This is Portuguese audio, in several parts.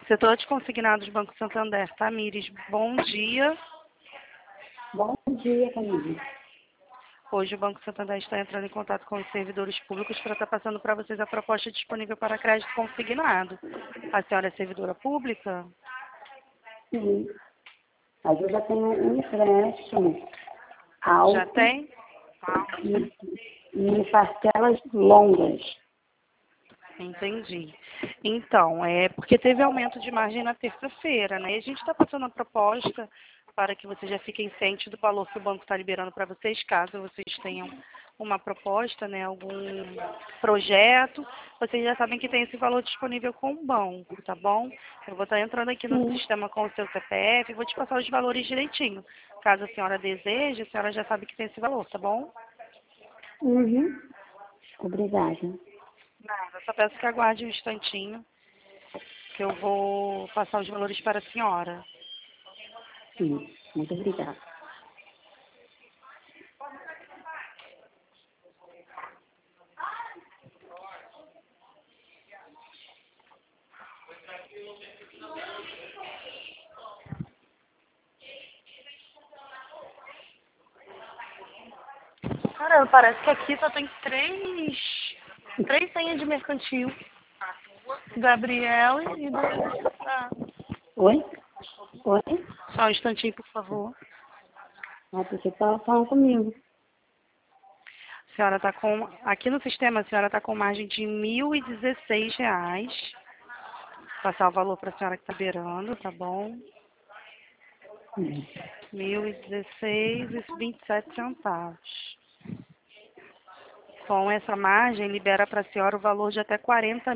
Setor de consignados Banco Santander, Tamires, bom dia. Bom dia, Camila. Hoje o Banco Santander está entrando em contato com os servidores públicos para estar passando para vocês a proposta disponível para crédito consignado. A senhora é servidora pública? Sim. Mas eu já tenho um empréstimo alto Já tem? e parcelas longas. Entendi. Então, é porque teve aumento de margem na terça-feira, né? E a gente está passando a proposta para que vocês já fiquem cientes do valor que o banco está liberando para vocês, caso vocês tenham uma proposta, né, algum projeto, vocês já sabem que tem esse valor disponível com o banco, tá bom? Eu vou estar entrando aqui no Sim. sistema com o seu CPF e vou te passar os valores direitinho. Caso a senhora deseje, a senhora já sabe que tem esse valor, tá bom? Uhum. Obrigada. Nada, só peço que aguarde um instantinho, que eu vou passar os valores para a senhora. Sim. Muito obrigada. Caramba, parece que aqui só tem três senhas de mercantil. Gabriel e do... Oi? Oi? Só um instantinho, por favor. Ah, você estava falando comigo. A senhora está com... Aqui no sistema, a senhora está com margem de R$ 1.016. Vou passar o valor para a senhora que está beirando, tá bom? Hum. R$ 1.016,27. Com essa margem, libera para a senhora o valor de até R$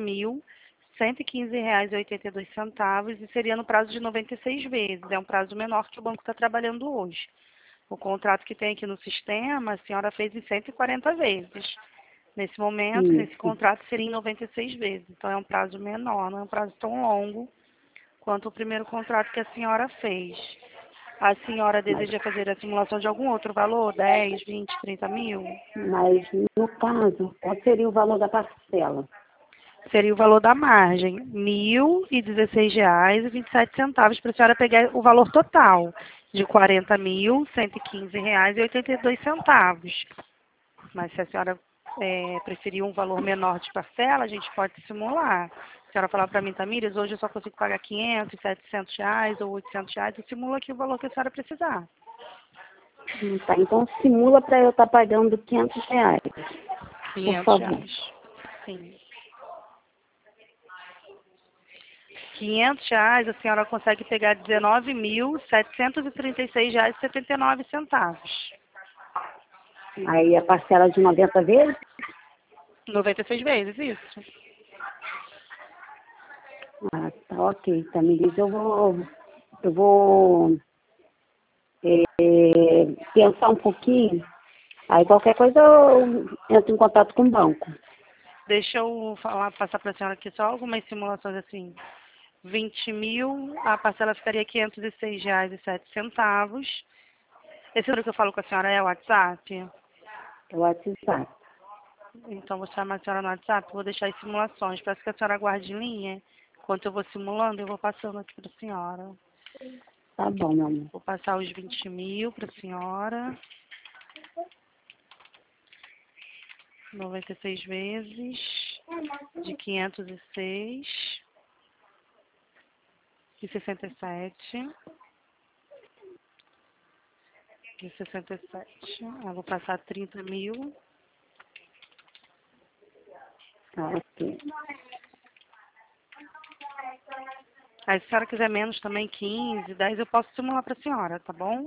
40.115,82 e seria no prazo de 96 vezes. É um prazo menor que o banco está trabalhando hoje. O contrato que tem aqui no sistema, a senhora fez em 140 vezes. Nesse momento, nesse Isso. contrato, seria em 96 vezes. Então, é um prazo menor, não é um prazo tão longo quanto o primeiro contrato que a senhora fez. A senhora Mas, deseja fazer a simulação de algum outro valor? 10, 20, 30 mil? mas, no caso, qual seria o valor da parcela? Seria o valor da margem, R$ 1.016,27, para a senhora pegar o valor total de R$ 40.115,82. Mas se a senhora preferir um valor menor de parcela, a gente pode simular. Se a senhora falar para mim, Tamires, hoje eu só consigo pagar 500, 700 reais ou 800 reais, eu simulo aqui o valor que a senhora precisar. Tá, então simula para eu estar pagando R$ 500, por 500 favor. reais. Sim. R$ 500, a senhora consegue pegar R$ 19.736,79. Aí a parcela de 90 vezes? 96 vezes, isso. Ah, tá ok, Tamires. Eu vou pensar um pouquinho. Aí qualquer coisa eu entro em contato com o banco. Deixa eu passar para a senhora aqui só algumas simulações assim. 20 mil, a parcela ficaria R$ 506,07. Esse número que eu falo com a senhora é o WhatsApp? É o WhatsApp. Então, vou chamar a senhora no WhatsApp, vou deixar as simulações. Peço que a senhora aguarde em linha. Enquanto eu vou simulando, eu vou passando aqui para a senhora. Tá bom, meu amor. Vou passar os 20 mil para a senhora. 96 vezes de 506,67. De 67. Eu vou passar 30 mil. Tá ok. Aí, se a senhora quiser menos também, 15, 10, eu posso simular para a senhora, tá bom?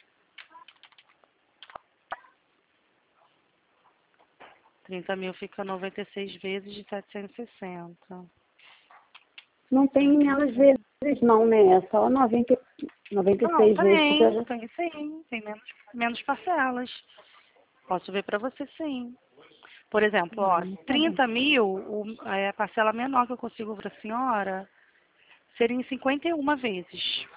30 mil fica 96 vezes de 760. Não tem menos vezes não, né? É só 96 Não, vezes, porque eu já... tem sim. Tem menos parcelas. Posso ver para você sim. Por exemplo, ó, Tá bom. 30 mil, a parcela menor que eu consigo para a senhora seria em 51 vezes.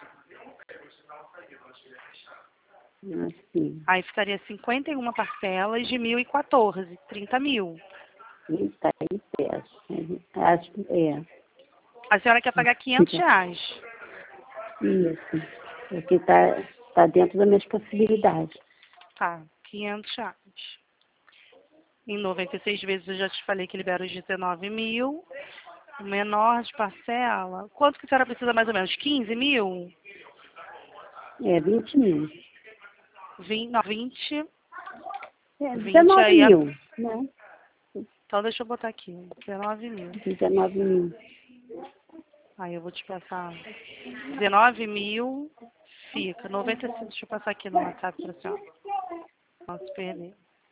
Assim. Aí ficaria 51 parcelas de 1.014, 30 mil. Eita, aí pesa. Acho que é. A senhora quer pagar R$ 500. Isso. Porque tá dentro das minhas possibilidades. Tá, R$ 500. Em 96 vezes eu já te falei que libera os 19 mil. O menor de parcela. Quanto que a senhora precisa mais ou menos? 15 mil? 20 mil. 20, não, 20. 20 19 aí. mil, né? Então deixa eu botar aqui. 19 mil. 19 mil. Aí eu vou te passar 19 mil, fica 95. Deixa eu passar aqui no WhatsApp para a senhora. Não se perder.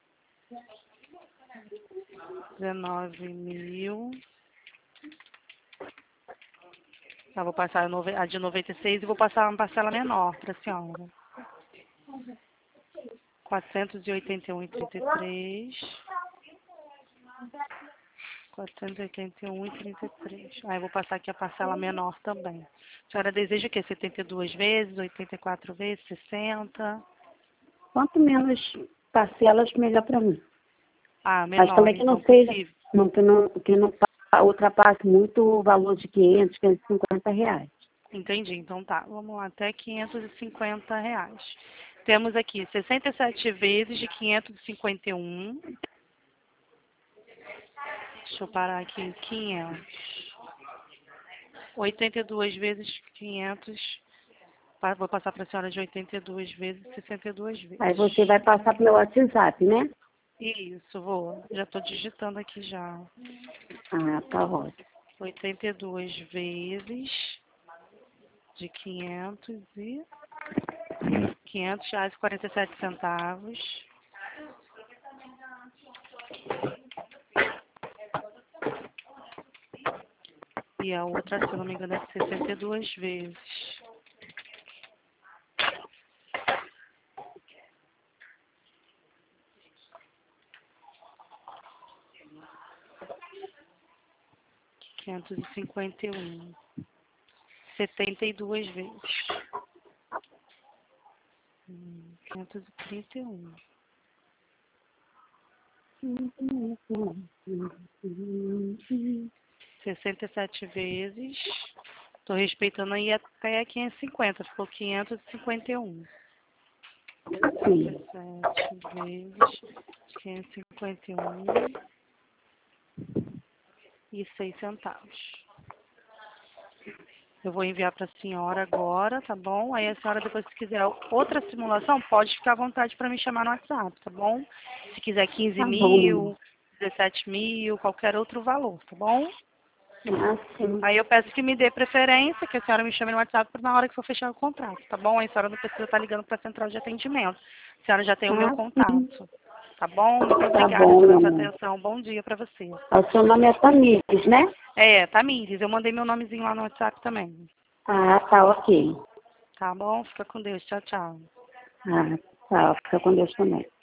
19 mil. Eu vou passar a de 96 e vou passar uma parcela menor para a senhora. 481,33. 481,33. Aí eu vou passar aqui a parcela menor também. A senhora deseja o quê? 72 vezes, 84 vezes, 60? Quanto menos parcelas, melhor para mim. Ah, Mas menor, também que então não seja, possível. que não ultrapasse muito o valor de 500, 550 reais. Entendi, então tá. Vamos lá, até R$ 550. Temos aqui 67 vezes de 551. Deixa eu parar aqui em 500. 82 vezes 500. Vou passar para a senhora de 82 vezes, 62 vezes. Aí você vai passar para o meu WhatsApp, né? Isso, vou. Já estou digitando aqui já. Ah, tá ótimo. 82 vezes de 500 e R$ 500,47. E a outra, se eu não me engano, é 62 vezes. R$ 551. 72 vezes. 531. 67 vezes. Estou respeitando aí até 550. Ficou 551. Sim. 67 vezes 551 e 6 centavos. Eu vou enviar para a senhora agora, tá bom? Aí a senhora depois, se quiser outra simulação, pode ficar à vontade para me chamar no WhatsApp, tá bom? Se quiser 15 Tá bom. mil, 17 mil, qualquer outro valor, tá bom? Ah, sim. Aí eu peço que me dê preferência, que a senhora me chame no WhatsApp na hora que for fechar o contrato, tá bom? Aí a senhora não precisa estar ligando para a central de atendimento. A senhora já tem o meu Ah, sim. contato, tá bom? Muito Tá obrigada bom, pela meu sua amor. atenção. Bom dia para você. O seu nome é Tamires, né? É, Tamires, eu mandei meu nomezinho lá no WhatsApp também. Ah, tá, ok. Tá bom? Fica com Deus. Tchau, tchau. Ah, tá. Fica com Deus também.